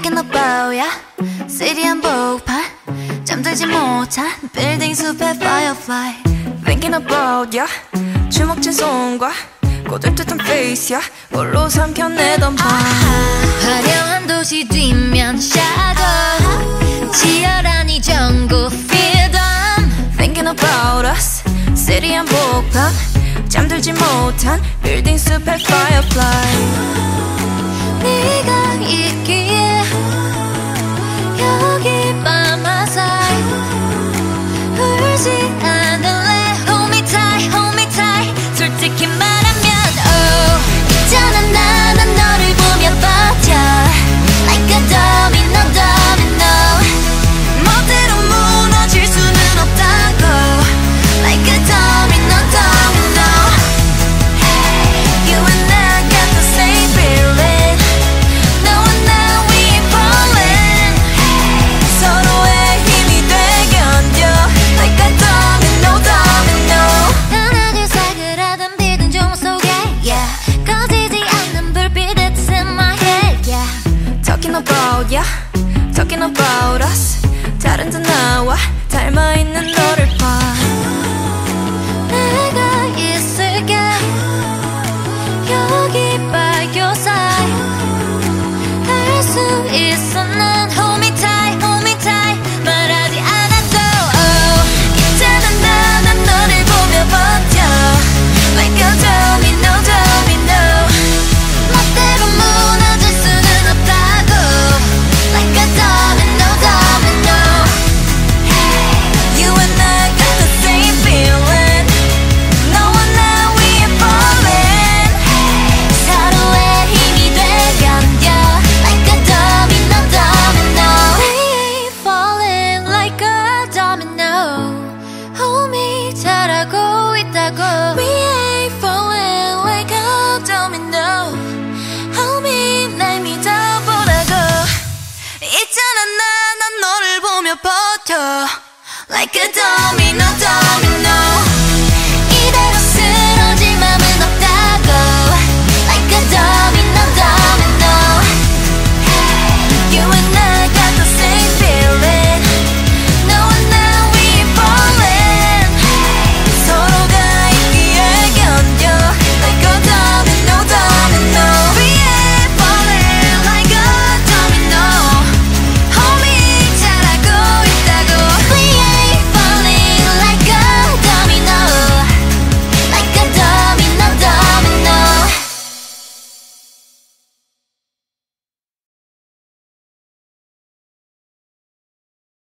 Thinking about ya City 한복판 잠들지 못한 빌딩 숲의 firefly Thinking about ya 주먹진 손과 꼬들듯한 face 야 홀로 삼켜내던 밤 화려한 도시 뒷면 shadow 치열한 이 전국 feel them Thinking about us City 한복판 잠들지 못한 빌딩 숲의 firefly 네가 있기에 여기 밤하사이 울지 않을래 Hold me tight, hold me tight 솔직히 말하면 oh 있잖아 나는 너를 보며 버텨 Like a domino, domino 멋대로 무너질 수는 없다고 Like a domino, domino Hey, you and I got the same feeling 너와 나 we falling Hey, 서로의 힘이 돼 견뎌 Like a domino, domino 하나 둘 사그라든 비든 종 속에 yeah 꺼지지 않는 불빛 It's in my head yeah Talking about ya Talking about us 다른 듯 나와 닮아있는 너를 봐 내가 있을게 여기 by your side 알 수 있어 난 hold me tight, hold me tight 말하지 않아도 oh 있잖아 나는 너를 보며 버텨 Like a domino, domino 멋대로 무너질 수는 없다고 Like a domino, domino Hey, you and I got the same feeling 너와 나 we falling Hey, 서로의 힘이 돼 견뎌 Like a domino, domino We ain't falling like a domino Hold me 잘하고 있다고 We ain't falling like a domino Hold me 날 믿어보라고 있잖아 난 너를 보며 버텨 Like a domino, domino